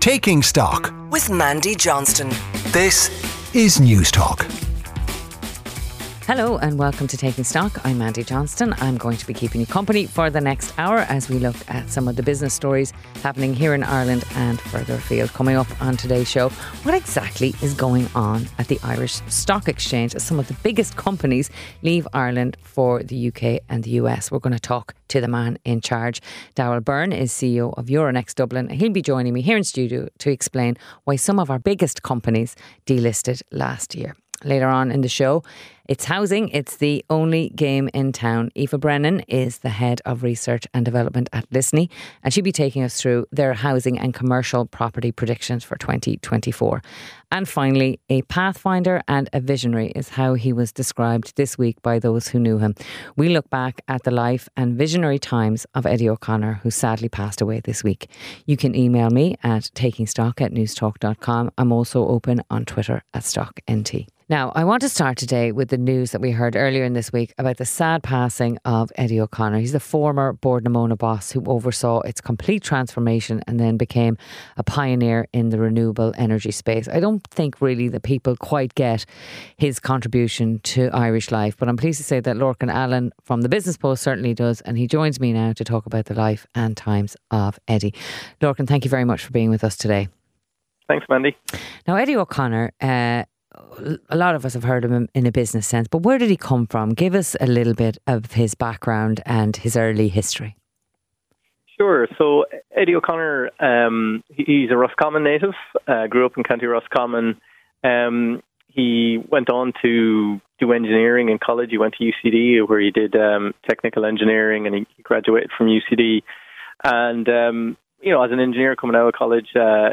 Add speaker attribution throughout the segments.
Speaker 1: Taking Stock
Speaker 2: with Mandy Johnston.
Speaker 1: This is News Talk.
Speaker 3: Hello and welcome to Taking Stock. I'm Mandy Johnston. I'm going to be keeping you company for the next hour as we look at some of the business stories happening here in Ireland and further afield. Coming up on today's show, what exactly is going on at the Irish Stock Exchange as some of the biggest companies leave Ireland for the UK and the US? We're going to talk to the man in charge. Darrell Byrne is CEO of Euronext Dublin. He'll be joining me here in studio to explain why some of our biggest companies delisted last year. Later on in the show, it's housing. It's the only game in town. Aoife Brennan is the head of research and development at Listening, and she'll be taking us through their housing and commercial property predictions for 2024. And finally, a pathfinder and a visionary is how he was described this week by those who knew him. We look back at the life and visionary times of Eddie O'Connor, who sadly passed away this week. You can email me at takingstock@newstalk.com. I'm also open on Twitter at StockNT. Now, I want to start today with the news that we heard earlier in this week about the sad passing of Eddie O'Connor. He's the former Bord na Móna boss who oversaw its complete transformation and then became a pioneer in the renewable energy space. I don't think really that people quite get his contribution to Irish life, but I'm pleased to say that Lorcan Allen from the Business Post certainly does, and he joins me now to talk about the life and times of Eddie. Lorcan, thank you very much for being with us today.
Speaker 4: Thanks, Mandy.
Speaker 3: Now, Eddie O'Connor, a lot of us have heard of him in a business sense, but where did he come from? Give us a little bit of his background and his early history.
Speaker 4: Sure. So Eddie O'Connor, he's a Roscommon native, grew up in County Roscommon. He went on to do engineering in college. He went to UCD where he did technical engineering, and he graduated from UCD. And, as an engineer coming out of college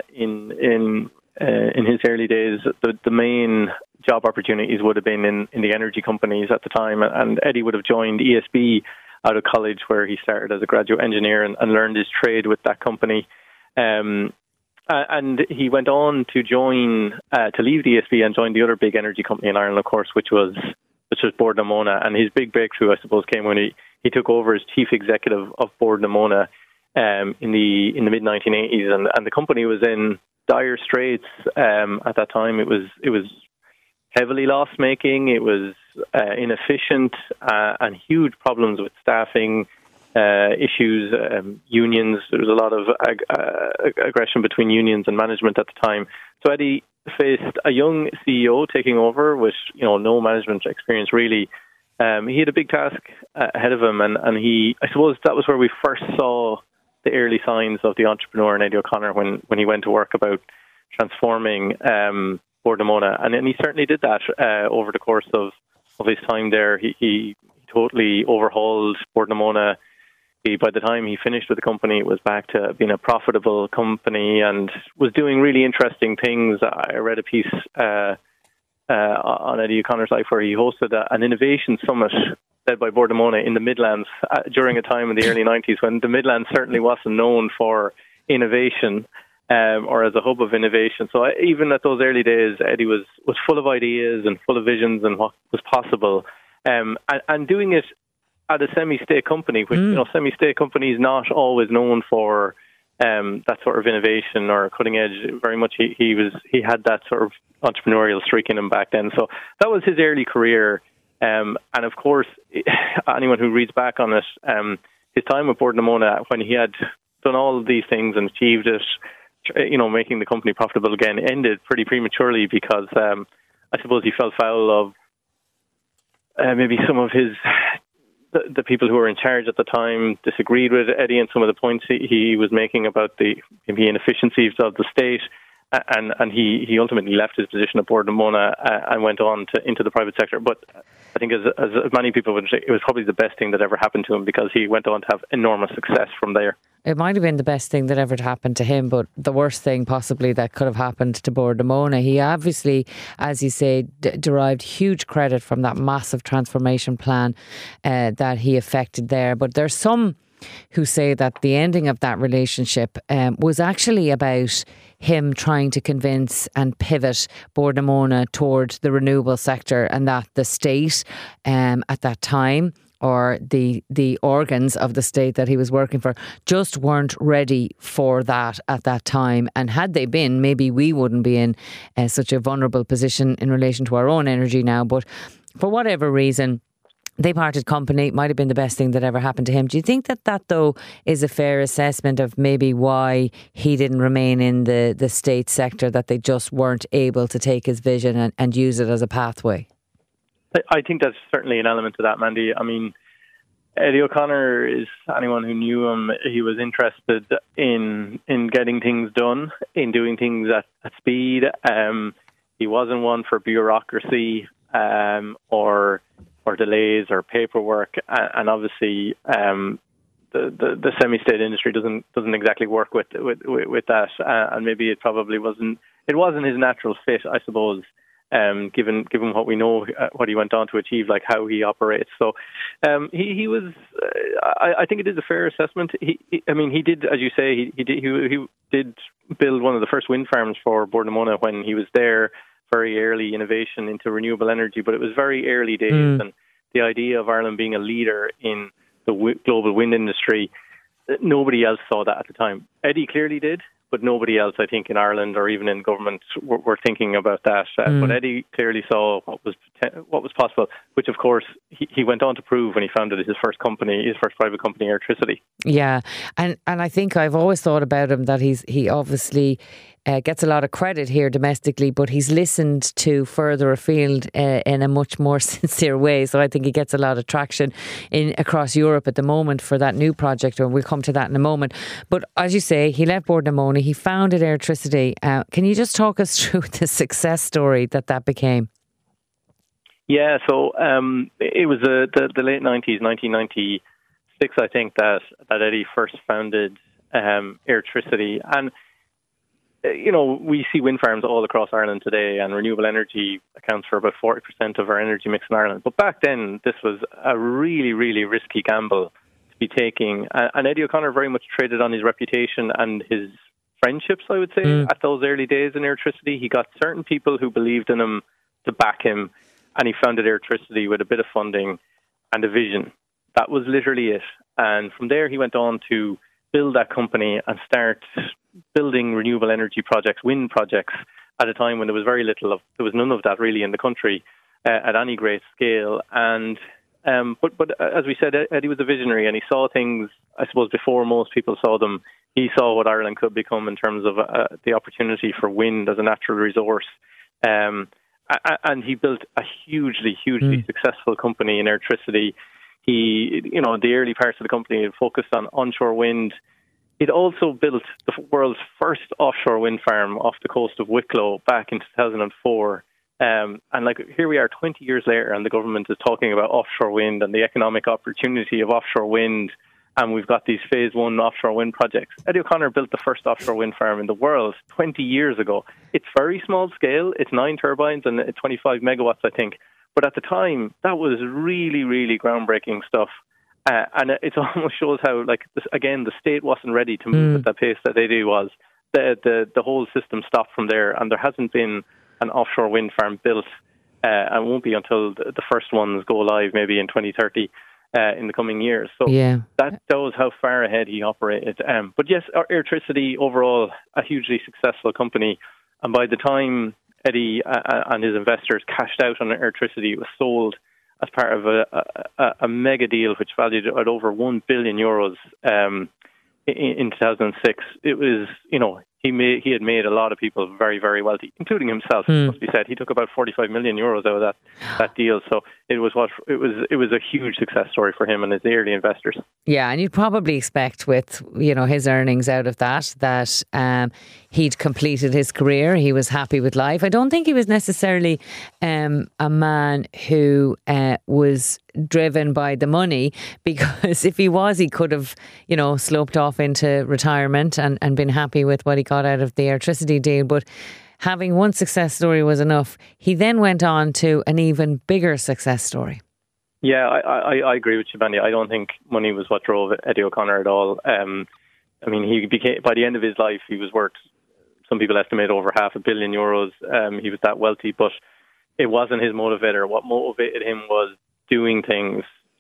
Speaker 4: in his early days, the main job opportunities would have been in the energy companies at the time. And Eddie would have joined ESB out of college, where he started as a graduate engineer and learned his trade with that company. And he went on to leave the ESB and join the other big energy company in Ireland, of course, which was Bord na Móna. And his big breakthrough, I suppose, came when he took over as chief executive of Bord na Móna in the mid 1980s, and the company was in dire straits at that time. It was heavily loss making. It was inefficient and huge problems with staffing issues, unions. There was a lot of aggression between unions and management at the time. So Eddie faced a young CEO taking over with no management experience really. He had a big task ahead of him, and I suppose that was where we first saw the early signs of the entrepreneur in Eddie O'Connor when he went to work about transforming Bord na Móna. And he certainly did that over the course of his time there. He totally overhauled Bord na Móna. By the time he finished with the company, it was back to being a profitable company and was doing really interesting things. I read a piece on Eddie O'Connor's life where he hosted an innovation summit led by Bord na Móna in the Midlands during a time in the early 90s when the Midlands certainly wasn't known for innovation or as a hub of innovation. So even at those early days, Eddie was full of ideas and full of visions and what was possible, and doing it at a semi-state company, which semi-state companies not always known for that sort of innovation or cutting edge. Very much he had that sort of entrepreneurial streak in him back then. So that was his early career. And of course, anyone who reads back on it, his time with Bord na Móna, when he had done all of these things and achieved it, making the company profitable again, ended pretty prematurely because I suppose he fell foul of maybe some of the people who were in charge at the time disagreed with Eddie and some of the points he was making about the inefficiencies of the state. And he ultimately left his position at Bord na Móna and went on into the private sector. But I think as many people would say, it was probably the best thing that ever happened to him because he went on to have enormous success from there.
Speaker 3: It might have been the best thing that ever happened to him, but the worst thing possibly that could have happened to Bord na Móna. He obviously, as you say, derived huge credit from that massive transformation plan that he effected there. But there's some who say that the ending of that relationship was actually about him trying to convince and pivot Bord na Móna toward the renewable sector, and that the state at that time or the organs of the state that he was working for just weren't ready for that at that time. And had they been, maybe we wouldn't be in such a vulnerable position in relation to our own energy now. But for whatever reason, they parted company. It might have been the best thing that ever happened to him. Do you think that though is a fair assessment of maybe why he didn't remain in the state sector, that they just weren't able to take his vision and use it as a pathway?
Speaker 4: I think that's certainly an element to that, Mandy. I mean, Eddie O'Connor is, anyone who knew him, he was interested in getting things done, in doing things at speed. He wasn't one for bureaucracy or delays or paperwork, and obviously the semi-state industry doesn't exactly work with that, and maybe it probably wasn't his natural fit, I suppose. Given what we know, what he went on to achieve, like how he operates. So he was. I think it is a fair assessment. He did, as you say, he did build one of the first wind farms for Bordemona when he was there. Very early innovation into renewable energy, but it was very early days, and the idea of Ireland being a leader in the global wind industry, nobody else saw that at the time. Eddie clearly did, but nobody else, I think, in Ireland or even in government were thinking about that. But Eddie clearly saw what was possible, which, of course, he went on to prove when he founded his first private company, Airtricity.
Speaker 3: Yeah, and I think I've always thought about him that he obviously gets a lot of credit here domestically, but he's listened to further afield in a much more sincere way. So I think he gets a lot of traction across Europe at the moment for that new project, and we'll come to that in a moment. But as you say, he left Bordemona, he founded Airtricity. Can you just talk us through the success story that became?
Speaker 4: Yeah, so it was the late 90s, 1996, I think, that Eddie first founded Airtricity. And we see wind farms all across Ireland today, and renewable energy accounts for about 40% of our energy mix in Ireland. But back then, this was a really, really risky gamble to be taking. And Eddie O'Connor very much traded on his reputation and his friendships, I would say, at those early days in Airtricity. He got certain people who believed in him to back him, and he founded Airtricity with a bit of funding and a vision. That was literally it. And from there, he went on to build that company and start building renewable energy projects, wind projects, at a time when there was there was none of that really in the country at any great scale. And but as we said, Eddie was a visionary, and he saw things, I suppose, before most people saw them. He saw what Ireland could become in terms of the opportunity for wind as a natural resource. And he built a hugely successful company in Airtricity. He, the early parts of the company focused on onshore wind. It also built the world's first offshore wind farm off the coast of Wicklow back in 2004. And here we are 20 years later, and the government is talking about offshore wind and the economic opportunity of offshore wind. And we've got these phase one offshore wind projects. Eddie O'Connor built the first offshore wind farm in the world 20 years ago. It's very small scale. It's 9 turbines and 25 megawatts, I think. But at the time, that was really, really groundbreaking stuff. And it almost shows how, again, the state wasn't ready to move at the pace that Eddie was. The whole system stopped from there, and there hasn't been an offshore wind farm built, and won't be until the first ones go live, maybe in 2030, in the coming years. So that shows how far ahead he operated. But yes, Airtricity overall, a hugely successful company, and by the time Eddie and his investors cashed out on Airtricity, it was sold as part of a mega deal which valued at over €1 billion in 2006. It was, he had made a lot of people very, very wealthy, including himself. It must be said, he took about €45 million out of that deal. So it was a huge success story for him and his early investors. Yeah,
Speaker 3: and you'd probably expect with his earnings out of that he'd completed his career. He was happy with life. I don't think he was necessarily a man who was driven by the money, because if he was, he could have sloped off into retirement and been happy with what he got out of the Airtricity deal. But having one success story was enough. He then went on to an even bigger success story.
Speaker 4: Yeah, I agree with you, Mandy. I don't think money was what drove Eddie O'Connor at all. He became, by the end of his life, he was worth, some people estimate, over €500 million. He was that wealthy, but it wasn't his motivator. What motivated him was doing things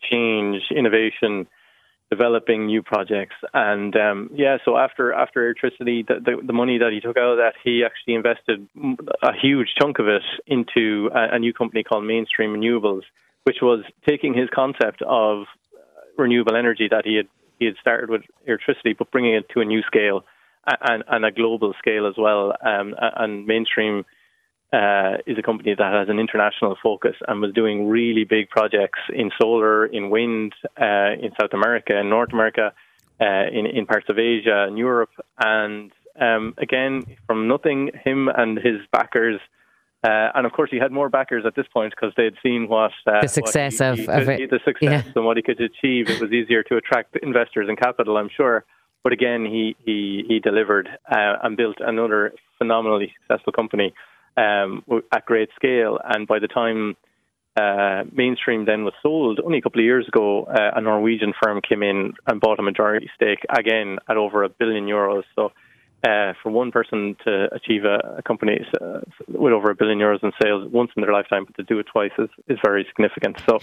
Speaker 4: change, innovation, developing new projects. And so after Airtricity, the money that he took out of that, he actually invested a huge chunk of it into a new company called Mainstream Renewables, which was taking his concept of renewable energy that he had started with Airtricity, but bringing it to a new scale and a global scale as well. And Mainstream is a company that has an international focus and was doing really big projects in solar, in wind, in South America, in North America, in parts of Asia and Europe. And again, from nothing, him and his backers, and of course he had more backers at this point because they'd seen
Speaker 3: the success of it.
Speaker 4: The success and what he could achieve. It was easier to attract investors and capital, I'm sure. But again, he delivered and built another phenomenally successful company at great scale. And by the time Mainstream then was sold only a couple of years ago, a Norwegian firm came in and bought a majority stake, again at over €1 billion. So for one person to achieve a company with over €1 billion in sales once in their lifetime, but to do it twice is very significant. So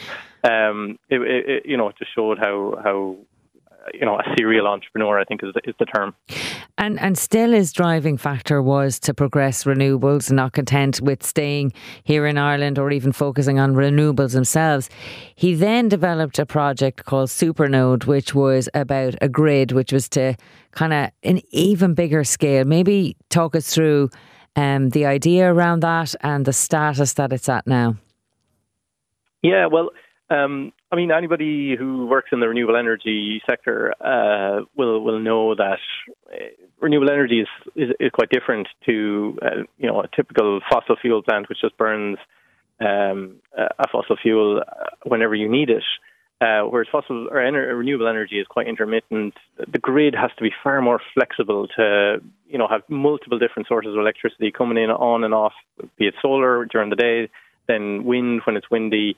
Speaker 4: it just showed how a serial entrepreneur, I think, is the term.
Speaker 3: And still his driving factor was to progress renewables, not content with staying here in Ireland or even focusing on renewables themselves. He then developed a project called Supernode, which was about a grid, which was to kind of an even bigger scale. Maybe talk us through the idea around that and the status that it's at now.
Speaker 4: Yeah, well, anybody who works in the renewable energy sector will know that renewable energy is quite different to a typical fossil fuel plant, which just burns a fossil fuel whenever you need it. Whereas renewable energy is quite intermittent. The grid has to be far more flexible to have multiple different sources of electricity coming in on and off, be it solar during the day, then wind when it's windy.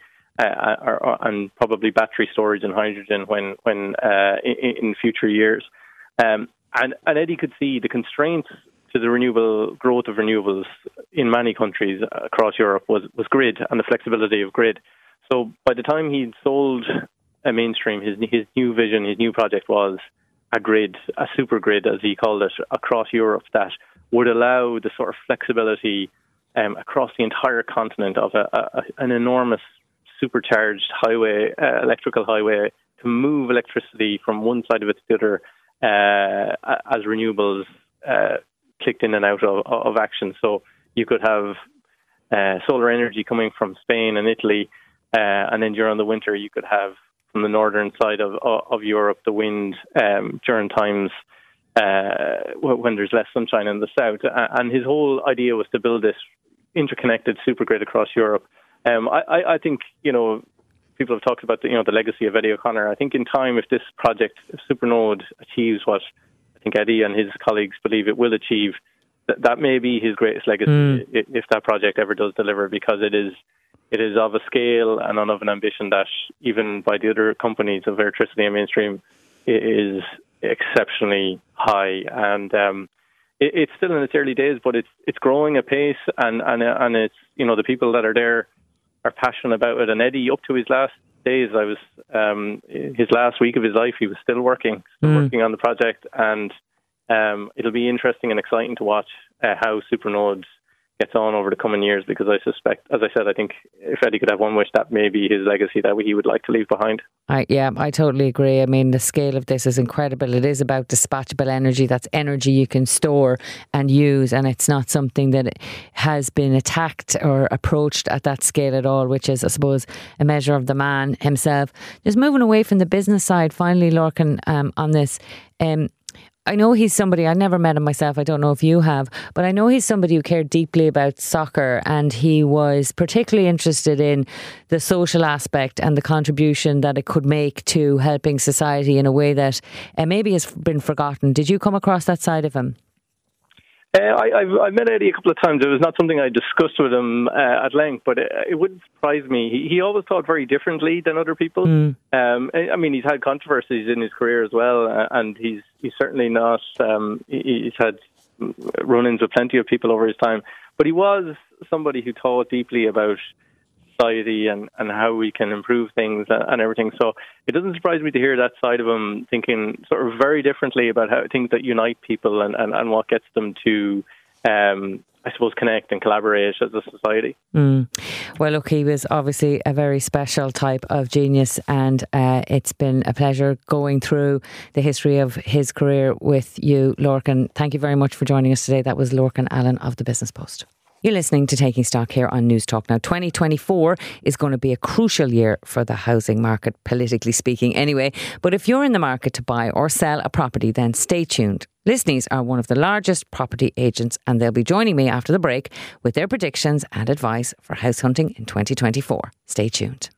Speaker 4: And probably battery storage and hydrogen when in future years. And Eddie could see the constraints to the growth of renewables in many countries across Europe was grid and the flexibility of grid. So by the time he'd sold Mainstream, his new vision, his new project was a grid, a super grid as he called it, across Europe that would allow the sort of flexibility across the entire continent of an enormous supercharged highway, electrical highway, to move electricity from one side of it to the other as renewables clicked in and out of action. So you could have solar energy coming from Spain and Italy, and then during the winter you could have from the northern side of Europe the wind during times when there's less sunshine in the south. And his whole idea was to build this interconnected supergrid across Europe. I think, people have talked about the legacy of Eddie O'Connor. I think in time, if this project, if Supernode achieves what I think Eddie and his colleagues believe it will achieve, that may be his greatest legacy if that project ever does deliver, because it is of a scale and of an ambition that even by the other companies of Airtricity and Mainstream is exceptionally high. And it's still in its early days, but it's growing apace, and it's the people that are there are passionate about it. And Eddie, up to his last days, his last week of his life, he was still working on the project, and it'll be interesting and exciting to watch how Supernode gets on over the coming years, because I suspect, as I said, I think if Eddie could have one wish, that may be his legacy that he would like to leave behind. I totally agree. I mean, the scale of this is incredible. It is about dispatchable energy. That's energy you can store and use, and it's not something that has been attacked or approached at that scale at all, which is, I suppose, a measure of the man himself. Just moving away from the business side, finally, Lorcan, on this. I know he's somebody, I never met him myself, I don't know if you have, but I know he's somebody who cared deeply about soccer, and he was particularly interested in the social aspect and the contribution that it could make to helping society in a way that maybe has been forgotten. Did you come across that side of him? I've met Eddie a couple of times. It was not something I discussed with him at length, but it wouldn't surprise me. He always thought very differently than other people. He's had controversies in his career as well, and he's certainly not. He's had run-ins with plenty of people over his time, but he was somebody who thought deeply about society and how we can improve things and everything. So it doesn't surprise me to hear that side of him thinking sort of very differently about how things that unite people and what gets them to I suppose, connect and collaborate as a society.
Speaker 3: Well, look, he was obviously a very special type of genius, and it's been a pleasure going through the history of his career with you, Lorcan. Thank you very much for joining us today. That was Lorcan Allen of the Business Post. You're listening to Taking Stock here on News Talk. Now, 2024 is going to be a crucial year for the housing market, politically speaking anyway. But if you're in the market to buy or sell a property, then stay tuned. Listneys are one of the largest property agents, and they'll be joining me after the break with their predictions and advice for house hunting in 2024. Stay tuned.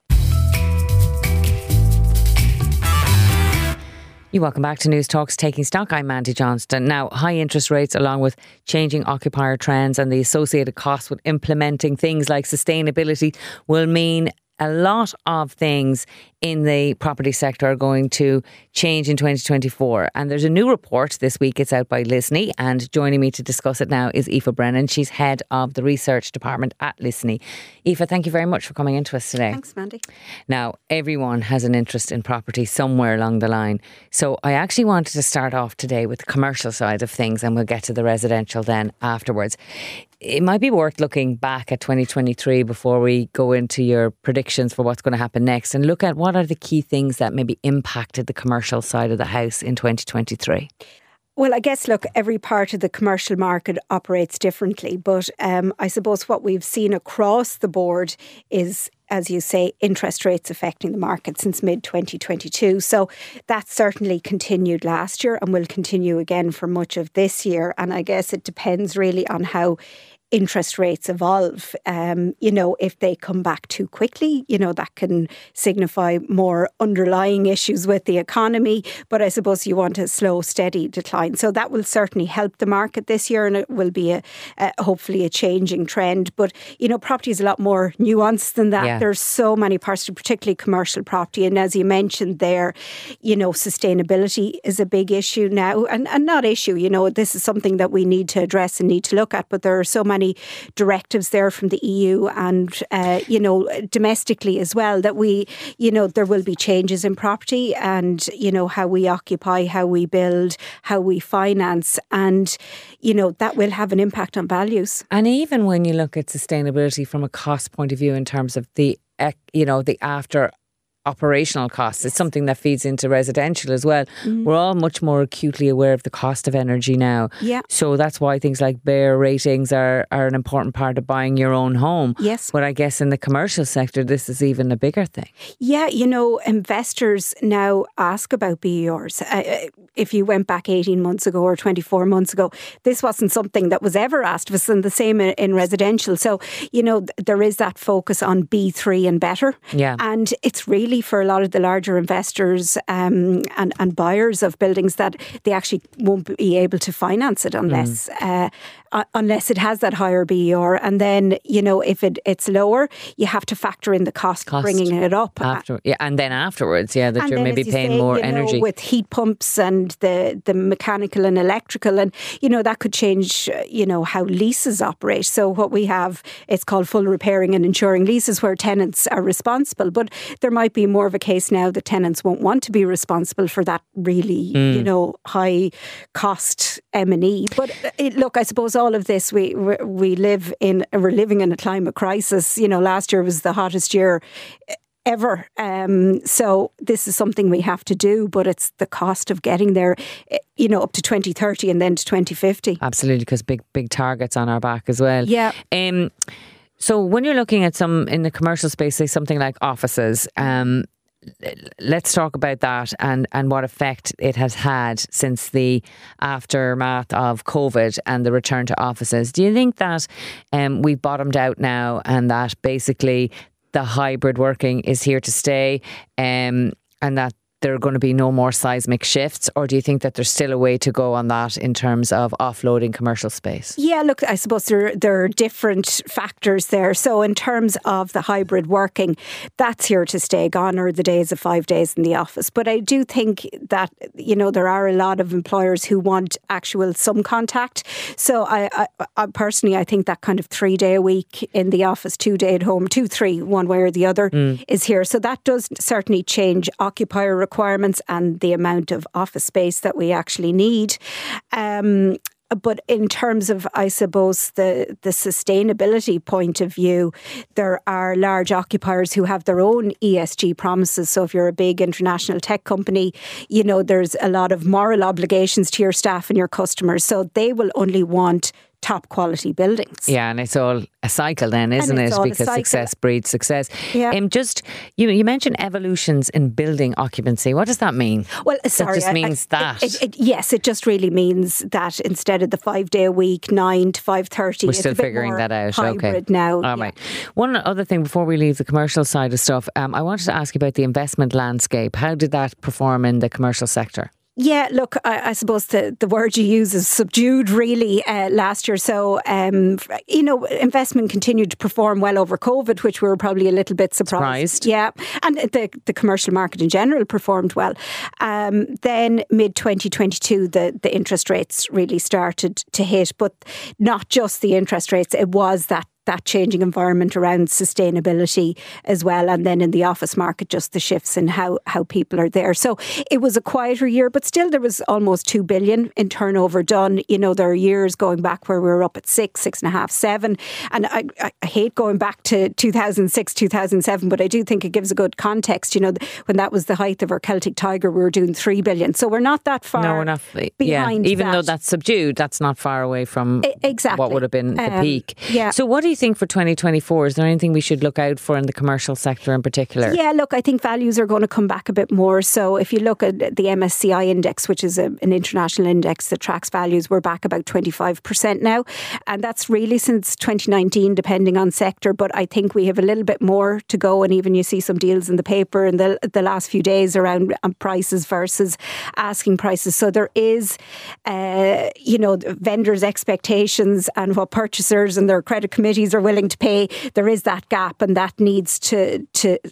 Speaker 3: You're welcome back to News Talk's Taking Stock. I'm Mandy Johnston. Now, high interest rates along with changing occupier trends and the associated costs with implementing things like sustainability will mean a lot of things in the property sector are going to change in 2024. And there's a new report this week. It's out by Listney. And joining me to discuss it now is Aoife Brennan. She's head of the research department at Listney. Aoife, thank you very much for coming into us today.
Speaker 2: Thanks, Mandy.
Speaker 3: Now, everyone has an interest in property somewhere along the line. So I actually wanted to start off today with the commercial side of things, and we'll get to the residential then afterwards. It might be worth looking back at 2023 before we go into your predictions for what's going to happen next, and look at what are the key things that maybe impacted the commercial side of the house in 2023.
Speaker 2: Well, I guess, look, every part of the commercial market operates differently. But I suppose what we've seen across the board is, as you say, interest rates affecting the market since mid-2022. So that certainly continued last year and will continue again for much of this year. And I guess it depends really on how interest rates evolve. If they come back too quickly, that can signify more underlying issues with the economy. But I suppose you want a slow, steady decline. So that will certainly help the market this year, and it will be hopefully a changing trend. But, property is a lot more nuanced than that. Yeah. There's so many parts, particularly commercial property. And as you mentioned there, sustainability is a big issue now, and not issue. This is something that we need to address and need to look at. But there are so many directives there from the EU and, domestically as well that there will be changes in property and, how we occupy, how we build, how we finance, and, that will have an impact on values.
Speaker 3: And even when you look at sustainability from a cost point of view in terms of the after operational costs, it's something that feeds into residential as well. We're all much more acutely aware of the cost of energy now.
Speaker 2: Yeah.
Speaker 3: So that's why things like BEAR ratings are an important part of buying your own home.
Speaker 2: Yes.
Speaker 3: But I guess in the commercial sector, this is even a bigger thing.
Speaker 2: Yeah, investors now ask about BERs. If you went back 18 months ago or 24 months ago, this wasn't something that was ever asked of us, and the same in residential. So, there is that focus on B3 and better.
Speaker 3: Yeah.
Speaker 2: And it's really for a lot of the larger investors and buyers of buildings that they actually won't be able to finance it unless it has that higher BER. And then, if it's lower, you have to factor in the cost of bringing it up.
Speaker 3: And then afterwards, that you're maybe paying more energy.
Speaker 2: With heat pumps and the mechanical and electrical, and, that could change, how leases operate. So what we have, it's called full repairing and insuring leases, where tenants are responsible. But there might be more of a case now that tenants won't want to be responsible for that really, high cost M&E. But look, I suppose all of this, we're living in a climate crisis. Last year was the hottest year ever. So this is something we have to do, but it's the cost of getting there, up to 2030 and then to 2050.
Speaker 3: Absolutely, because big targets on our back as well.
Speaker 2: Yeah.
Speaker 3: So when you're looking at in the commercial space, say something like offices, let's talk about that and what effect it has had since the aftermath of COVID and the return to offices. Do you think that we've bottomed out now and that basically the hybrid working is here to stay, and that there are going to be no more seismic shifts, or do you think that there's still a way to go on that in terms of offloading commercial space?
Speaker 2: Yeah, look, I suppose there are different factors there. So in terms of the hybrid working, that's here to stay. Gone are the days of 5 days in the office. But I do think that, there are a lot of employers who want actual some contact. So I personally, I think that kind of 3 day a week in the office, 2 day at home, 2, 3, one way or the other is here. So that does certainly change occupier requirements and the amount of office space that we actually need. But in terms of, I suppose, the sustainability point of view, there are large occupiers who have their own ESG promises. So if you're a big international tech company, there's a lot of moral obligations to your staff and your customers. So they will only want top quality buildings.
Speaker 3: Yeah, and it's all a cycle then, isn't it? Because success breeds success.
Speaker 2: Yeah.
Speaker 3: You mentioned evolutions in building occupancy. What does that mean?
Speaker 2: Well, sorry.
Speaker 3: That just means
Speaker 2: yes, it just really means that instead of the 5 day a week, 9 to 5:30,
Speaker 3: we're still figuring that out.
Speaker 2: Hybrid now.
Speaker 3: All right. One other thing before we leave the commercial side of stuff, I wanted to ask you about the investment landscape. How did that perform in the commercial sector?
Speaker 2: Yeah, look, I suppose the word you use is subdued really last year. So, investment continued to perform well over COVID, which we were probably a little bit surprised. Yeah, and the commercial market in general performed well. Then mid-2022, the interest rates really started to hit, but not just the interest rates, it was that changing environment around sustainability as well. And then in the office market, just the shifts in how people are there. So it was a quieter year, but still there was almost 2 billion in turnover done. There are years going back where we were up at 6.5, 7. And I hate going back to 2006, 2007, but I do think it gives a good context. When that was the height of our Celtic Tiger, we were doing 3 billion. So we're not that far behind.
Speaker 3: Even though that's subdued, that's not far away from what would have been the peak.
Speaker 2: Yeah.
Speaker 3: So what do you think for 2024? Is there anything we should look out for in the commercial sector in particular?
Speaker 2: Yeah, look, I think values are going to come back a bit more. So if you look at the MSCI index, which is an international index that tracks values, we're back about 25% now. And that's really since 2019, depending on sector. But I think we have a little bit more to go. And even you see some deals in the paper in the last few days around prices versus asking prices. So there is, vendors' expectations and what purchasers and their credit committees are willing to pay. There is that gap, and that needs to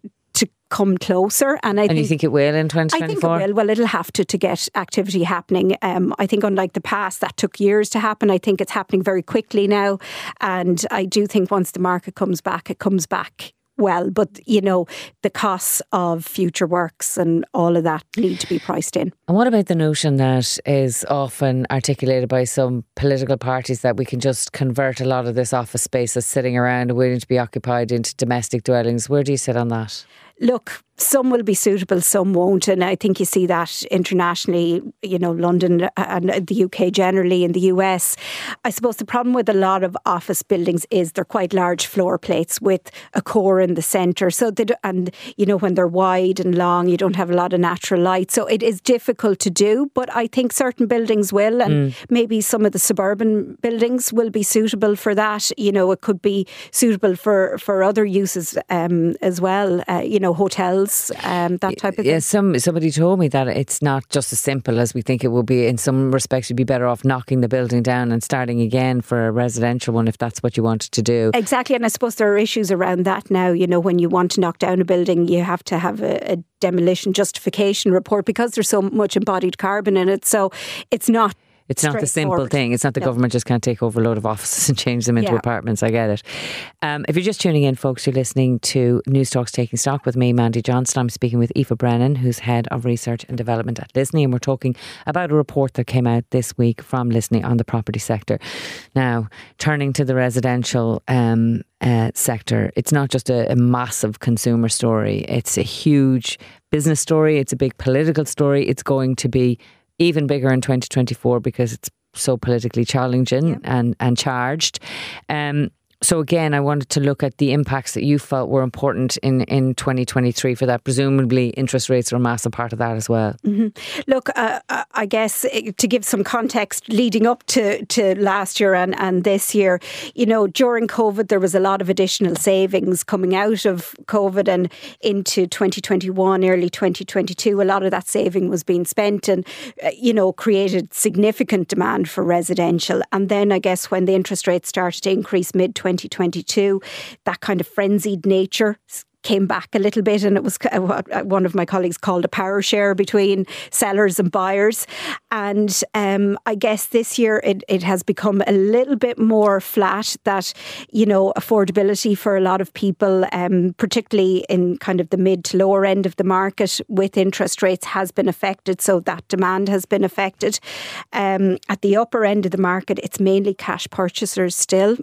Speaker 2: come closer. And you think
Speaker 3: it will in 2024?
Speaker 2: I think it will. Well, it'll have to get activity happening. I think unlike the past, that took years to happen. I think it's happening very quickly now. And I do think once the market comes back, it comes back well. But, the costs of future works and all of that need to be priced in.
Speaker 3: And what about the notion that is often articulated by some political parties that we can just convert a lot of this office space that's sitting around and waiting to be occupied into domestic dwellings? Where do you sit on that?
Speaker 2: Look, some will be suitable, some won't. And I think you see that internationally, London and the UK generally, in the US. I suppose the problem with a lot of office buildings is they're quite large floor plates with a core in the centre. So when they're wide and long, you don't have a lot of natural light. So it is difficult to do. But I think certain buildings will, and maybe some of the suburban buildings will be suitable for that. It could be suitable for other uses as well. Hotels, that type of thing.
Speaker 3: Yeah, somebody told me that it's not just as simple as we think it will be. In some respects, you'd be better off knocking the building down and starting again for a residential one if that's what you wanted to do.
Speaker 2: Exactly, and I suppose there are issues around that now. When you want to knock down a building, you have to have a demolition justification report because there's so much embodied carbon in it. So it's not the simple thing. It's not the government just can't take over a load of offices and change them into apartments. I get it. If you're just tuning in, folks, you're listening to News Talks Taking Stock with me, Mandy Johnston. I'm speaking with Aoife Brennan, who's Head of Research and Development at Lisney, and we're talking about a report that came out this week from Lisney on the property sector. Now, turning to the residential sector, it's not just a massive consumer story. It's a huge business story. It's a big political story. It's going to be even bigger in 2024 because it's so politically challenging and charged.
Speaker 3: So again, I wanted to look at the impacts that you felt were important in 2023 for that. Presumably interest rates are a massive part of that as well.
Speaker 2: Mm-hmm. Look, I guess to give some context leading up to last year and this year, during COVID, there was a lot of additional savings coming out of COVID and into 2021, early 2022. A lot of that saving was being spent and, created significant demand for residential. And then I guess when the interest rates started to increase mid-2022, that kind of frenzied nature came back a little bit, and it was what one of my colleagues called a power share between sellers and buyers. And I guess this year it has become a little bit more flat, that, affordability for a lot of people, particularly in kind of the mid to lower end of the market with interest rates, has been affected. So that demand has been affected. At the upper end of the market, it's mainly cash purchasers still.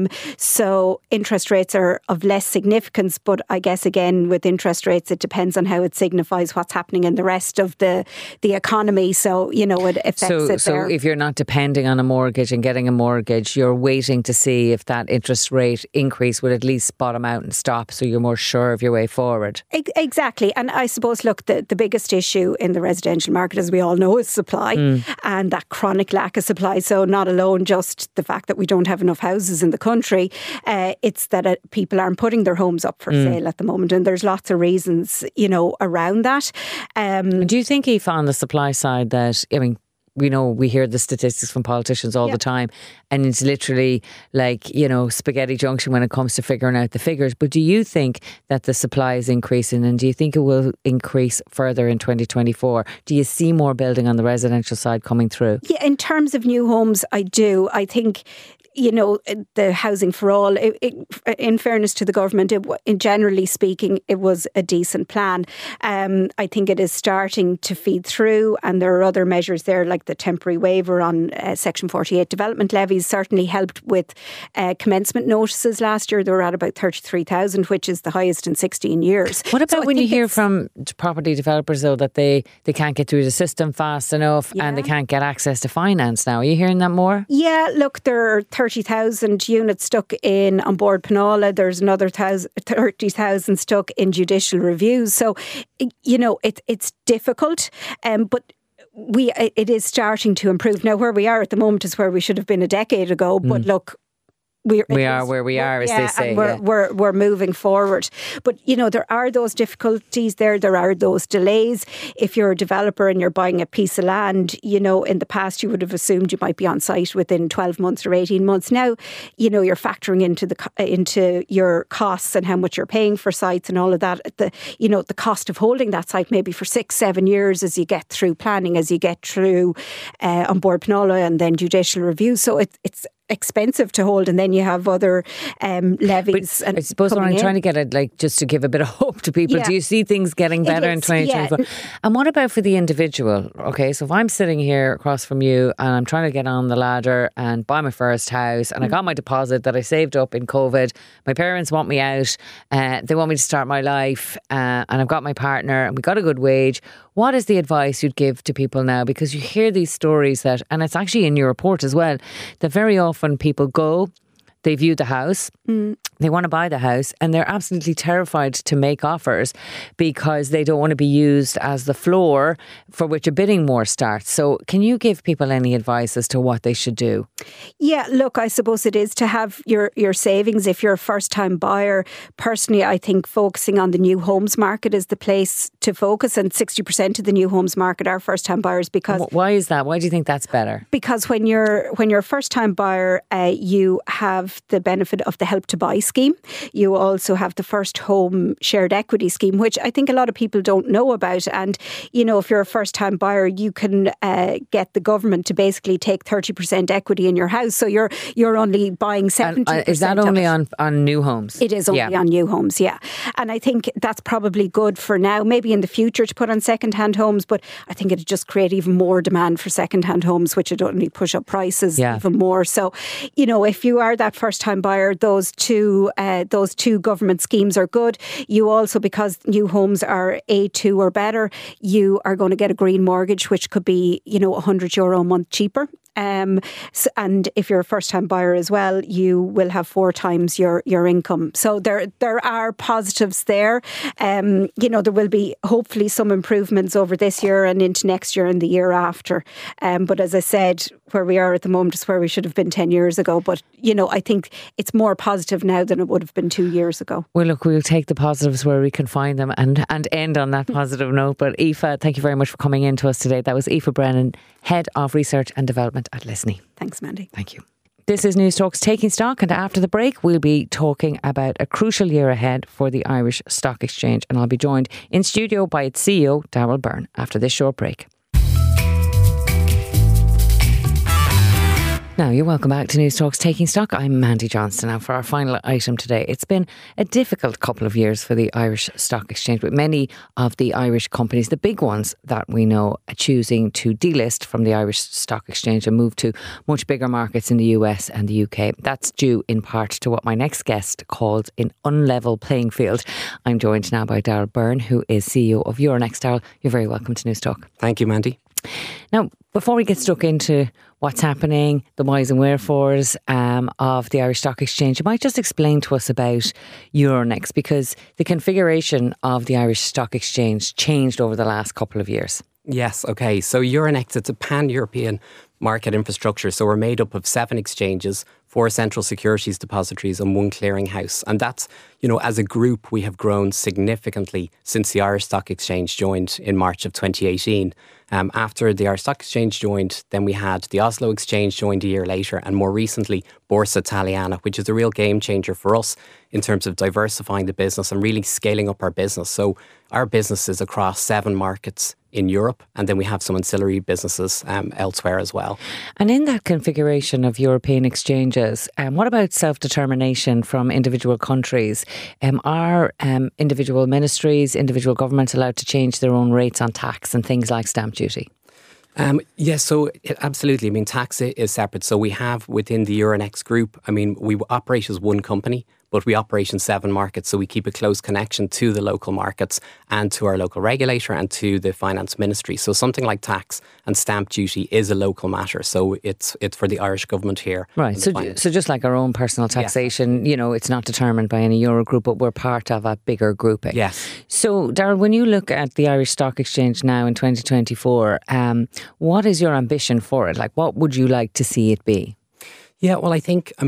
Speaker 2: So interest rates are of less significance, but I guess again with interest rates it depends on how it signifies what's happening in the rest of the economy, so it affects it there.
Speaker 3: So if you're not depending on a mortgage and getting a mortgage, you're waiting to see if that interest rate increase would at least bottom out and stop, so you're more sure of your way forward.
Speaker 2: Exactly. And I suppose, look, the biggest issue in the residential market, as we all know, is supply and that chronic lack of supply. So not alone just the fact that we don't have enough houses in the country, it's that people aren't putting their homes up for sale at the moment, and there's lots of reasons, around that.
Speaker 3: Do you think, Aoife, on the supply side that, we hear the statistics from politicians all the time, and it's literally like, spaghetti junction when it comes to figuring out the figures. But do you think that the supply is increasing, and do you think it will increase further in 2024? Do you see more building on the residential side coming through? Yeah,
Speaker 2: in terms of new homes, I do. I think the Housing for All, in fairness to the government, generally speaking, it was a decent plan. I think it is starting to feed through, and there are other measures there, like the temporary waiver on Section 48 development levies certainly helped with commencement notices last year. They were at about 33,000, which is the highest in 16 years.
Speaker 3: What about when you hear from property developers, though, that they can't get through the system fast enough and they can't get access to finance now? Are you hearing that more? Yeah,
Speaker 2: look, there are 30,000 units stuck on Bord Pleanála. There's another 30,000 stuck in judicial reviews. So, it's difficult, but it is starting to improve. Now, where we are at the moment is where we should have been a decade ago. But look, we are where we are, as they say. And we're moving forward. But, there are those difficulties there. There are those delays. If you're a developer and you're buying a piece of land, in the past you would have assumed you might be on site within 12 months or 18 months. Now, you're factoring into your costs and how much you're paying for sites and all of that. The cost of holding that site maybe for 6-7 years as you get through planning, as you get through on Bord Pleanála and then judicial review. So it's expensive to hold, and then you have other levies.
Speaker 3: But I suppose what I'm trying to get at, just to give a bit of hope to people, do you see things getting better in 2024? And what about for the individual? Okay, so if I'm sitting here across from you and I'm trying to get on the ladder and buy my first house, and I got my deposit that I saved up in COVID, my parents want me out, they want me to start my life, and I've got my partner and we got a good wage. What is the advice you'd give to people now? Because you hear these stories that, and it's actually in your report as well, that very often people go, they view the house, they want to buy the house, and they're absolutely terrified to make offers because they don't want to be used as the floor for which a bidding war starts. So can you give people any advice as to what they should do?
Speaker 2: Yeah, look, I suppose it is to have your savings. If you're a first-time buyer, personally, I think focusing on the new homes market is the place to focus, and 60% of the new homes market are first-time buyers. Because
Speaker 3: why is that? Why do you think that's better?
Speaker 2: Because when you're a first-time buyer, you have the benefit of the Help to Buy scheme. You also have the First Home Shared Equity scheme, which I think a lot of people don't know about. And, if you're a first-time buyer, you can get the government to basically take 30% equity in your house. So you're only buying 70%.
Speaker 3: And is that only on new homes?
Speaker 2: It is only on new homes, yeah. And I think that's probably good for now, maybe in the future to put on second-hand homes, but I think it'd just create even more demand for second-hand homes, which would only push up prices even more. So, if you are that first-time buyer, those two government schemes are good. You also, because new homes are A2 or better, you are going to get a green mortgage, which could be, €100 a month cheaper. and if you're a first-time buyer as well, you will have 4 times your income. So there are positives there. There will be hopefully some improvements over this year and into next year and the year after. But as I said, where we are at the moment is where we should have been 10 years ago. But, I think it's more positive now than it would have been 2 years ago.
Speaker 3: Well, look, we'll take the positives where we can find them and end on that positive note. But Aoife, thank you very much for coming in to us today. That was Aoife Brennan, Head of Research and Development at Lisney.
Speaker 2: Thanks, Mandy.
Speaker 3: Thank you. This is News Talk's Taking Stock, and after the break we'll be talking about a crucial year ahead for the Irish Stock Exchange, and I'll be joined in studio by its CEO, Darrell Byrne, after this short break. Now, you're welcome back to News Talk's Taking Stock. I'm Mandy Johnston. Now, for our final item today, it's been a difficult couple of years for the Irish Stock Exchange, with many of the Irish companies, the big ones that we know, choosing to delist from the Irish Stock Exchange and move to much bigger markets in the US and the UK. That's due in part to what my next guest called an unlevel playing field. I'm joined now by Darrell Byrne, who is CEO of Euronext. Darrell, you're very welcome to News Talk.
Speaker 5: Thank you, Mandy.
Speaker 3: Now, before we get stuck into what's happening, the whys and wherefores of the Irish Stock Exchange, you might just explain to us about Euronext, because the configuration of the Irish Stock Exchange changed over the last couple of years.
Speaker 5: Yes, okay. So Euronext, it's a pan-European market infrastructure. So we're made up of 7 exchanges, 4 central securities depositories and 1 clearinghouse. And that's, as a group, we have grown significantly since the Irish Stock Exchange joined in March of 2018. After the Irish Stock Exchange joined, then we had the Oslo Exchange joined a year later, and more recently Borsa Italiana, which is a real game changer for us in terms of diversifying the business and really scaling up our business. So our business is across 7 markets in Europe, and then we have some ancillary businesses elsewhere as well.
Speaker 3: And in that configuration of European exchanges, what about self-determination from individual countries? Are individual ministries, individual governments allowed to change their own rates on tax and things like stamp duty?
Speaker 5: Yes, so absolutely. I mean, tax is separate. So we have within the Euronext group, we operate as one company, but we operate in 7 markets. So we keep a close connection to the local markets and to our local regulator and to the finance ministry. So something like tax and stamp duty is a local matter. So it's for the Irish government here.
Speaker 3: Right. So just like our own personal taxation, it's not determined by any Eurogroup, but we're part of a bigger grouping.
Speaker 5: Yes.
Speaker 3: So Darrell, when you look at the Irish Stock Exchange now in 2024, what is your ambition for it? Like, what would you like to see it be?
Speaker 5: Yeah, well,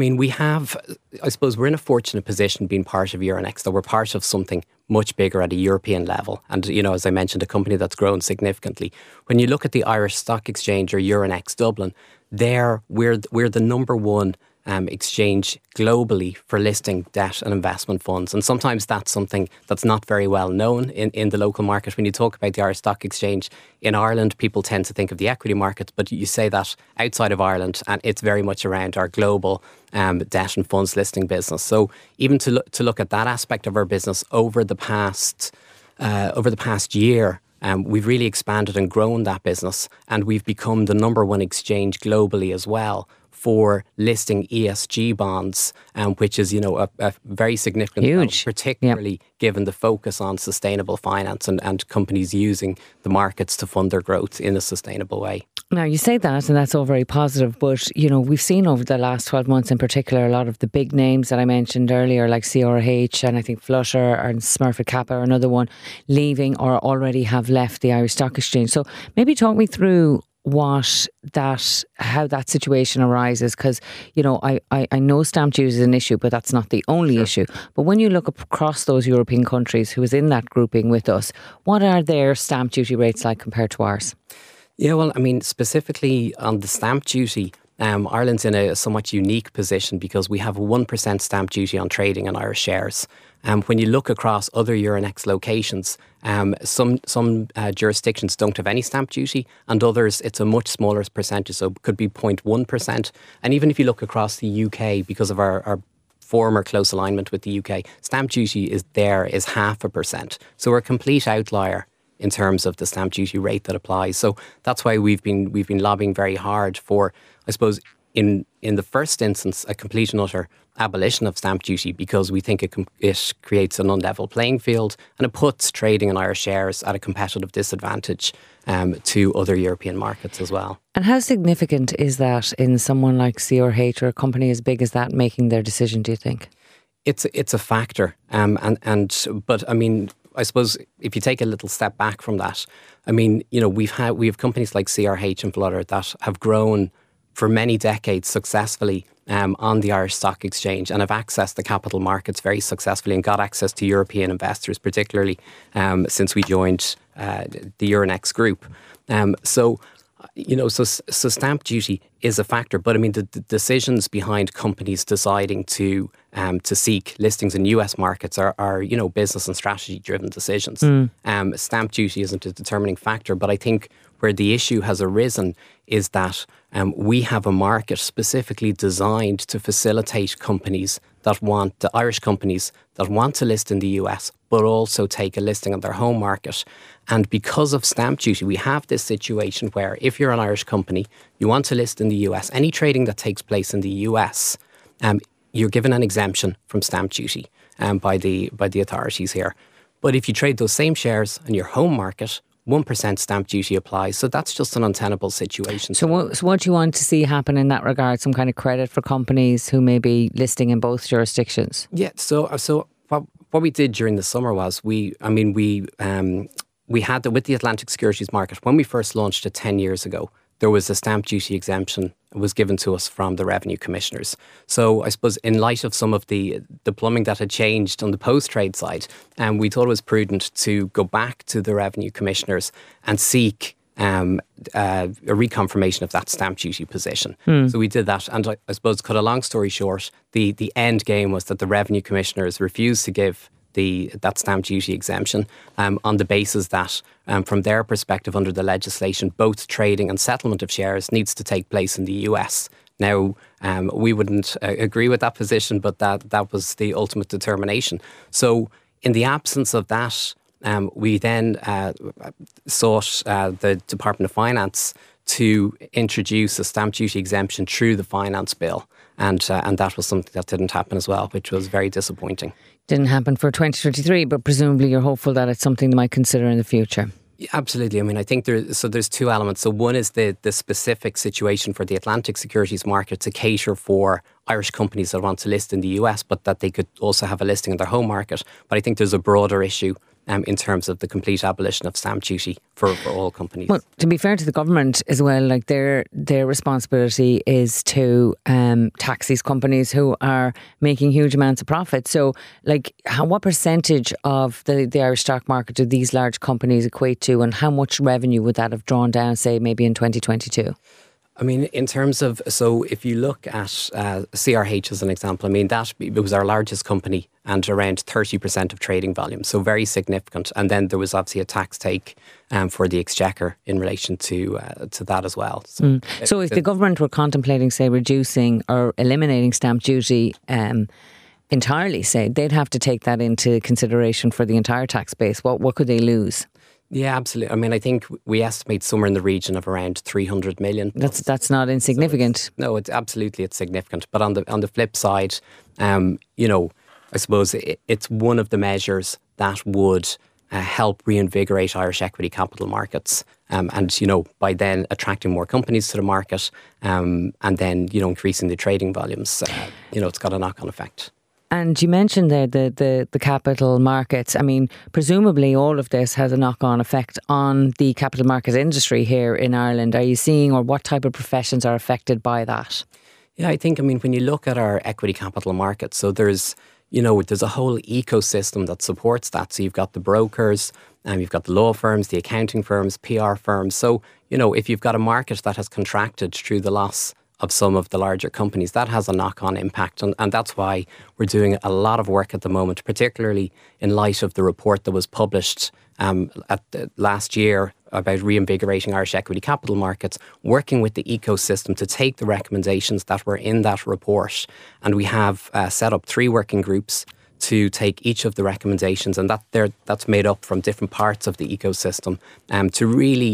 Speaker 5: I suppose we're in a fortunate position being part of Euronext, that we're part of something much bigger at a European level. And, as I mentioned, a company that's grown significantly. When you look at the Irish Stock Exchange or Euronext Dublin, we're the number one exchange globally for listing debt and investment funds. And sometimes that's something that's not very well known in the local market. When you talk about the Irish Stock Exchange in Ireland, people tend to think of the equity markets, but you say that outside of Ireland and it's very much around our global debt and funds listing business. So even to look at that aspect of our business over the past year, we've really expanded and grown that business, and we've become the number one exchange globally as well for listing ESG bonds, which is, a very significant amount, particularly given the focus on sustainable finance and companies using the markets to fund their growth in a sustainable way.
Speaker 3: Now, you say that, and that's all very positive, but, we've seen over the last 12 months in particular, a lot of the big names that I mentioned earlier, like CRH and I think Flutter and Smurfit Kappa or another one, leaving or already have left the Irish Stock Exchange. So maybe talk me through how that situation arises, because I know stamp duty is an issue, but that's not the only issue. But when you look across those European countries who is in that grouping with us, what are their stamp duty rates like compared to ours?
Speaker 5: Yeah, well, specifically on the stamp duty, Ireland's in a somewhat unique position because we have a 1% stamp duty on trading in Irish shares. When you look across other Euronext locations, some jurisdictions don't have any stamp duty, and others it's a much smaller percentage, so it could be 0.1%. And even if you look across the UK, because of our former close alignment with the UK, stamp duty is 0.5%. So we're a complete outlier in terms of the stamp duty rate that applies. So that's why we've been lobbying very hard for, I suppose, in the first instance, a complete and utter abolition of stamp duty, because we think it creates an unlevel playing field, and it puts trading in Irish shares at a competitive disadvantage to other European markets as well.
Speaker 3: And how significant is that in someone like CRH or a company as big as that making their decision, do you think?
Speaker 5: It's a factor, but I mean, I suppose if you take a little step back from that, I mean, you know, we have companies like CRH and Flutter that have grown for many decades successfully on the Irish Stock Exchange, and have accessed the capital markets very successfully and got access to European investors, particularly since we joined the Euronext group. So stamp duty is a factor, but I mean the decisions behind companies deciding to seek listings in US markets are business and strategy driven decisions. Stamp duty isn't a determining factor, but I think where the issue has arisen is that we have a market specifically designed to facilitate the Irish companies that want to list in the US, but also take a listing on their home market. And because of stamp duty, we have this situation where if you're an Irish company, you want to list in the US, any trading that takes place in the US, you're given an exemption from stamp duty by the authorities here. But if you trade those same shares in your home market, 1% stamp duty applies. So that's just an untenable situation.
Speaker 3: So what do you want to see happen in that regard? Some kind of credit for companies who may be listing in both jurisdictions?
Speaker 5: Yeah. So what we did during the summer was we had with the Atlantic Securities Market, when we first launched it 10 years ago, there was a stamp duty exemption was given to us from the revenue commissioners. So I suppose in light of some of the plumbing that had changed on the post-trade side, we thought it was prudent to go back to the revenue commissioners and seek a reconfirmation of that stamp duty position. So we did that, and I suppose, to cut a long story short, the end game was that the revenue commissioners refused to give that stamp duty exemption on the basis that from their perspective under the legislation, both trading and settlement of shares needs to take place in the US. Now, we wouldn't agree with that position, but that was the ultimate determination. So in the absence of that, we then sought the Department of Finance to introduce a stamp duty exemption through the finance bill. And that was something that didn't happen as well, which was very disappointing.
Speaker 3: Didn't happen for 2023, but presumably you're hopeful that it's something they might consider in the future.
Speaker 5: Yeah, absolutely. I mean, I think there's two elements. So one is the specific situation for the Atlantic Securities Market to cater for Irish companies that want to list in the US, but that they could also have a listing in their home market. But I think there's a broader issue in terms of the complete abolition of stamp duty for all companies.
Speaker 3: Well, to be fair to the government as well, like their responsibility is to tax these companies who are making huge amounts of profit. So, like, what percentage of the Irish stock market do these large companies equate to, and how much revenue would that have drawn down, say, maybe in 2022?
Speaker 5: I mean, in terms of, so if you look at CRH as an example, I mean, it was our largest company and around 30% of trading volume, so very significant. And then there was obviously a tax take for the Exchequer in relation to that as well.
Speaker 3: So if the government were contemplating, say, reducing or eliminating stamp duty entirely, say, they'd have to take that into consideration for the entire tax base. What could they lose?
Speaker 5: Yeah, absolutely. I mean, I think we estimate somewhere in the region of around 300 million.
Speaker 3: That's not insignificant.
Speaker 5: So it's significant. But on the flip side, I suppose it's one of the measures that would help reinvigorate Irish equity capital markets. And by then attracting more companies to the market, and then increasing the trading volumes, it's got a knock-on effect.
Speaker 3: And you mentioned there the capital markets. I mean, presumably all of this has a knock-on effect on the capital markets industry here in Ireland. Are you seeing, or what type of professions are affected by that?
Speaker 5: Yeah, I think, when you look at our equity capital markets, so there's a whole ecosystem that supports that. So you've got the brokers, you've got the law firms, the accounting firms, PR firms. So, if you've got a market that has contracted through the loss of some of the larger companies, that has a knock-on impact. And that's why we're doing a lot of work at the moment, particularly in light of the report that was published last year about reinvigorating Irish equity capital markets, working with the ecosystem to take the recommendations that were in that report. And we have set up 3 working groups to take each of the recommendations, and that's made up from different parts of the ecosystem to really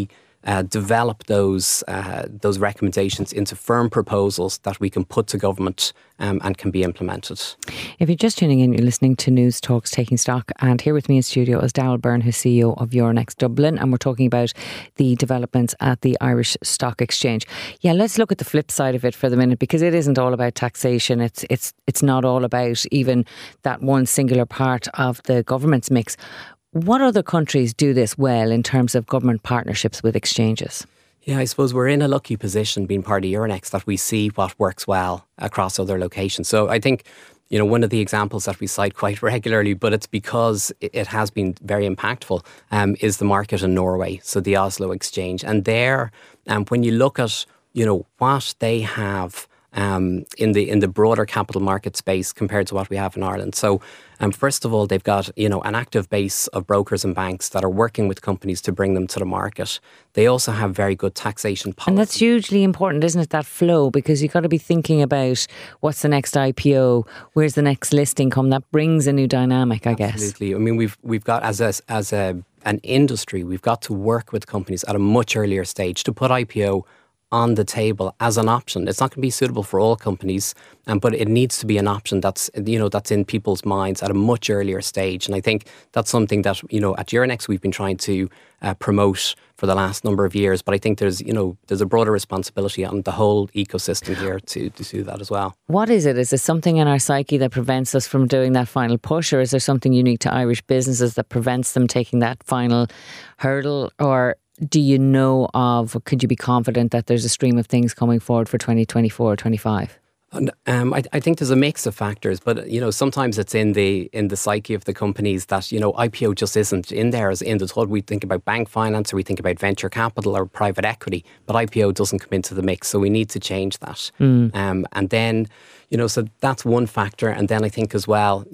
Speaker 5: develop those recommendations into firm proposals that we can put to government and can be implemented.
Speaker 3: If you're just tuning in, you're listening to News Talks Taking Stock, and here with me in studio is Darrell Byrne, who's CEO of Euronext Dublin, and we're talking about the developments at the Irish Stock Exchange. Yeah, let's look at the flip side of it for the minute, because it isn't all about taxation. It's not all about even that one singular part of the government's mix. What other countries do this well in terms of government partnerships with exchanges?
Speaker 5: Yeah, I suppose we're in a lucky position being part of Euronext that we see what works well across other locations. So I think, one of the examples that we cite quite regularly, but it's because it has been very impactful, is the market in Norway, so the Oslo Exchange. And there, when you look at, what they have in the broader capital market space compared to what we have in Ireland. So first of all, they've got an active base of brokers and banks that are working with companies to bring them to the market. They also have very good taxation policy.
Speaker 3: And that's hugely important, isn't it, that flow? Because you've got to be thinking about what's the next IPO, where's the next listing come. That brings a new dynamic, I guess.
Speaker 5: Absolutely. I mean, we've got as an industry, we've got to work with companies at a much earlier stage to put IPO on the table as an option. It's not going to be suitable for all companies, but it needs to be an option that's in people's minds at a much earlier stage. And I think that's something that at Euronext we've been trying to promote for the last number of years. But I think there's a broader responsibility on the whole ecosystem here to do that as well.
Speaker 3: What is it? Is there something in our psyche that prevents us from doing that final push, or is there something unique to Irish businesses that prevents them taking that final hurdle? Or do you know of, could you be confident that there's a stream of things coming forward for 2024 or 25?
Speaker 5: I think there's a mix of factors, but sometimes it's in the psyche of the companies that IPO just isn't in there as in the thought. We think about bank finance, or we think about venture capital or private equity, but IPO doesn't come into the mix, so we need to change that. And then so that's one factor. And then I think as well,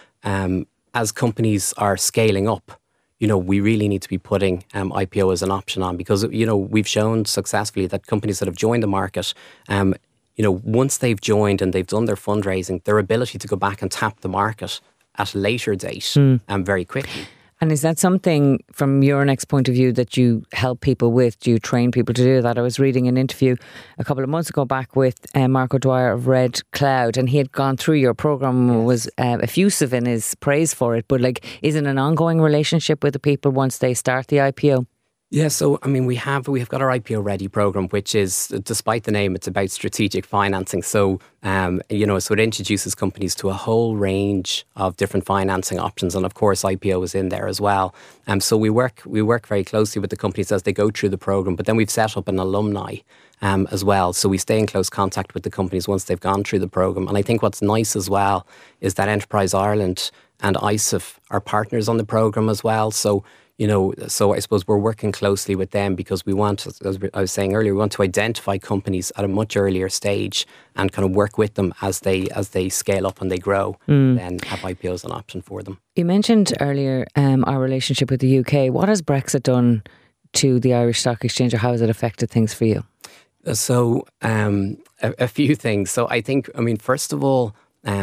Speaker 5: as companies are scaling up, we really need to be putting IPO as an option on, because, we've shown successfully that companies that have joined the market, once they've joined and they've done their fundraising, their ability to go back and tap the market at a later date very quickly.
Speaker 3: And is that something from Euronext's point of view that you help people with? Do you train people to do that? I was reading an interview a couple of months ago back with Mark O'Dwyer of Red Cloud, and he had gone through your programme, was effusive in his praise for it. But is it an ongoing relationship with the people once they start the IPO?
Speaker 5: Yeah, so I mean, we have got our IPO Ready program, which is, despite the name, it's about strategic financing. So, so it introduces companies to a whole range of different financing options, and of course, IPO is in there as well. So we work very closely with the companies as they go through the program. But then we've set up an alumni as well, so we stay in close contact with the companies once they've gone through the program. And I think what's nice as well is that Enterprise Ireland and ISIF are partners on the program as well. So, so I suppose we're working closely with them because we want, as I was saying earlier, we want to identify companies at a much earlier stage and kind of work with them as they scale up and they grow, then have IPO as an option for them.
Speaker 3: You mentioned earlier our relationship with the UK. What has Brexit done to the Irish Stock Exchange, or how has it affected things for you?
Speaker 5: So a few things. So I think, first of all,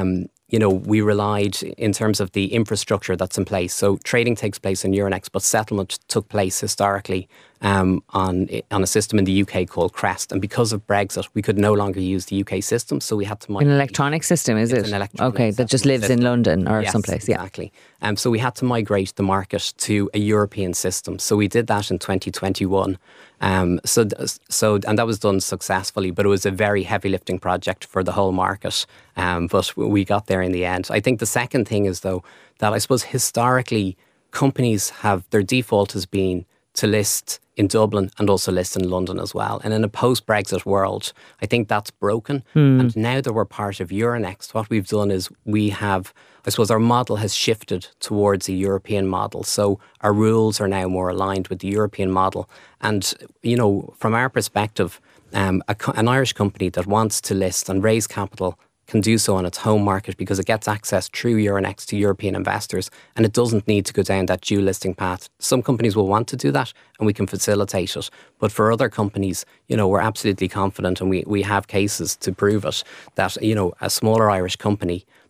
Speaker 5: we relied in terms of the infrastructure that's in place. So trading takes place in Euronext, but settlement took place historically on a system in the UK called Crest. And because of Brexit, we could no longer use the UK system, so we had to migrate.
Speaker 3: An electronic system, is it?
Speaker 5: An electronic
Speaker 3: okay, that just lives in London or
Speaker 5: yes,
Speaker 3: someplace. Yeah,
Speaker 5: exactly. So we had to migrate the market to a European system. So we did that in 2021. And that was done successfully, but it was a very heavy lifting project for the whole market. But we got there in the end. I think the second thing is, though, that I suppose historically companies have, their default has been to list in Dublin and also list in London as well. And in a post-Brexit world, I think that's broken. And now that we're part of Euronext, what we've done is we have, I suppose our model has shifted towards a European model. So our rules are now more aligned with the European model. And, from our perspective, an Irish company that wants to list and raise capital can do so on its home market because it gets access through Euronext to European investors, and it doesn't need to go down that dual listing path. Some companies will want to do that and we can facilitate it. But for other companies, we're absolutely confident, and we have cases to prove it, that, a smaller Irish company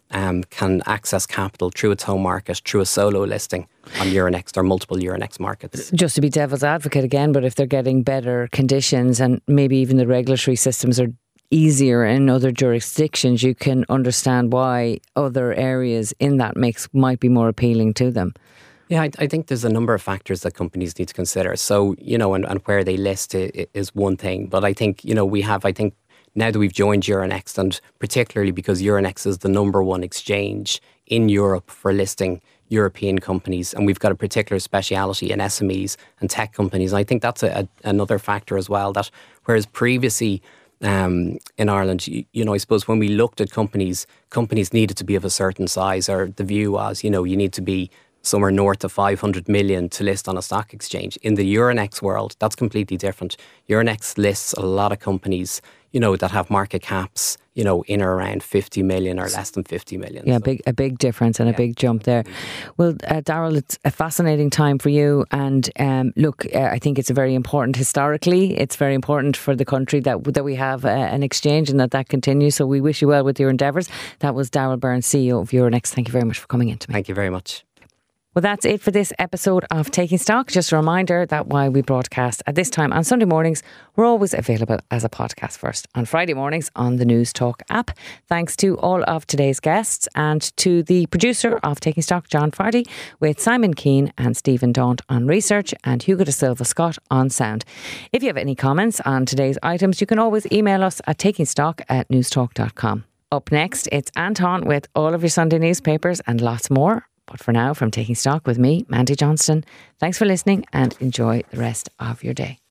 Speaker 5: can access capital through its home market, through a solo listing on Euronext or multiple Euronext markets.
Speaker 3: Just to be devil's advocate again, but if they're getting better conditions and maybe even the regulatory systems are easier in other jurisdictions, you can understand why other areas in that mix might be more appealing to them.
Speaker 5: Yeah, I think there's a number of factors that companies need to consider. So, and where they list is one thing. But I think, now that we've joined Euronext, and particularly because Euronext is the number one exchange in Europe for listing European companies, and we've got a particular speciality in SMEs and tech companies. And I think that's another factor as well, that whereas previously in Ireland, I suppose when we looked at companies needed to be of a certain size, or the view was, you need to be somewhere north of 500 million to list on a stock exchange. In the Euronext world, that's completely different. Euronext lists a lot of companies, that have market caps, in or around 50 million or less than 50 million.
Speaker 3: Yeah, so, a big difference and a big jump there. Well, Darrell, it's a fascinating time for you. And I think it's very important historically. It's very important for the country that we have an exchange and that continues. So we wish you well with your endeavours. That was Darrell Byrne, CEO of Euronext. Thank you very much for coming in to me.
Speaker 5: Thank you very much.
Speaker 3: Well, that's it for this episode of Taking Stock. Just a reminder that while we broadcast at this time on Sunday mornings, we're always available as a podcast first on Friday mornings on the News Talk app. Thanks to all of today's guests and to the producer of Taking Stock, John Fardy, with Simon Keane and Stephen Daunt on research and Hugo de Silva Scott on sound. If you have any comments on today's items, you can always email us at takingstock@newstalk.com. Up next, it's Anton with all of your Sunday newspapers and lots more. But for now, from Taking Stock with me, Mandy Johnston, thanks for listening and enjoy the rest of your day.